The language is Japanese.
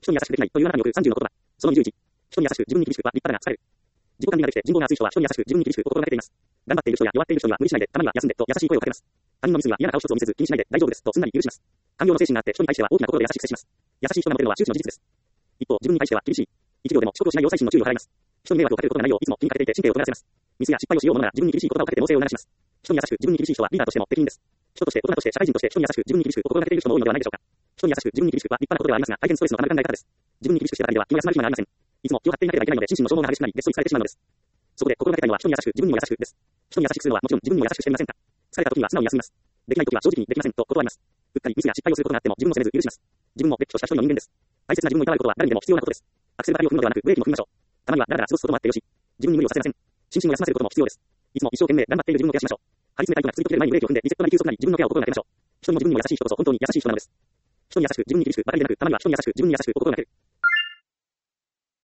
人に優しくできないというあなたによる30の言葉。その21。人に優しく自分に厳しくは立派だが使える。自己管理ができて人望が厚い人は人に優しく自分に厳しくを心がけています。頑張っている人や弱っている人には無理しないで、たまには休んでと優しい声をかけます。他人のミスには嫌な顔一つを見せず気にしないで大丈夫ですとすんなり許します。寛容の精神があって人に対しては大きな心で優しく接します。優しい人がモテるのは周知の事実です。一方、自分に対しては厳しい。一秒でも遅刻をしないよう細心の注意を払います。人に迷惑をかけることがないよういつも気にかけていて神経を尖らせます。ミスや失敗をしようものなら自分に厳しい言葉をかけて猛省を促します。人に優しく自分に厳しい人はリーダーとしても適任です。人として大人として社会人として人に優しく自分に厳しくを心がけている人も多いのではないでしょうか。人に優しく自分に厳しくは立派なことではありますが大変ストレスのたまる考え方です。自分に厳しくしてばかりでは気が休まる暇がありません。いつも気を張っていなければいけないので心身の消耗が激しくなり、げっそりされてしまうのです。そこで心がけたいのは人に優しく自分にも優しくです。人に優しくするのはもちろん自分にも優しくしてみませんか。疲れた時には素直に休みます。できない時は正直にできませんと断ります。うっかりミスや失敗をすることがあっても自分を責めず許します。自分もれっきとした一人の人間です。大切な自分をいたわることは誰にでも必要なことです。アクセルバリを踏むのではなくブレーキも踏みましょう。たまにはだらだら過ごすこともあってよし。自分に無理をさせません。心身を休ませることも必要です。いつも一生懸命頑張っている自分をケアしましょう。張り詰めたいとが続き切れる前にブレーキを踏んでリセットなり休息なり自分のケアを心がけましょう。人にも自分にも優しい人こそ本当に優しい人なのです。人に優しく自分に厳しくばかりでなくたまには人に優しく自分に優しくを心がける。